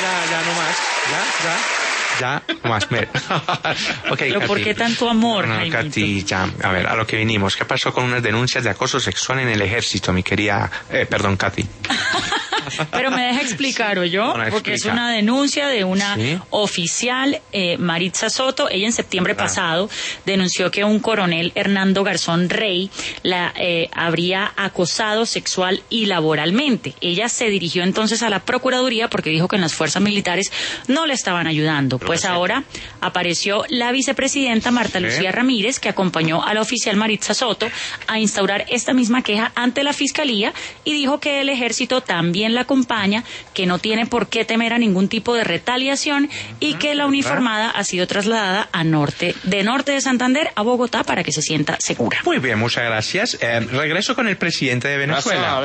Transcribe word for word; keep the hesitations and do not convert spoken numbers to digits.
ya, ya, no más. Ya, ya. Ya, no más. Okay, Pero Katy. ¿por qué tanto amor, No, Jaimito? Katy, ya, a ver, a lo que vinimos. ¿Qué pasó con unas denuncias de acoso sexual en el ejército, mi querida... Eh, perdón, Katy. Pero me deja explicar, ¿o yo? No, no, Porque es explica. una denuncia de una Sí. oficial, eh, Maritza Soto. Ella en septiembre Ah. pasado denunció que un coronel, Hernando Garzón Rey, la eh, habría acosado sexual y laboralmente. Ella se dirigió entonces a la Procuraduría porque dijo que en las fuerzas militares no le estaban ayudando. Pero Pues sí. ahora apareció la vicepresidenta Marta ¿Sí? Lucía Ramírez, que acompañó a la oficial Maritza Soto a instaurar esta misma queja ante la Fiscalía y dijo que el ejército también la acompaña, que no tiene por qué temer a ningún tipo de retaliación y que la uniformada ha sido trasladada a norte, de norte de Santander a Bogotá para que se sienta segura. Muy bien, muchas gracias. Eh, regreso con el presidente de Venezuela.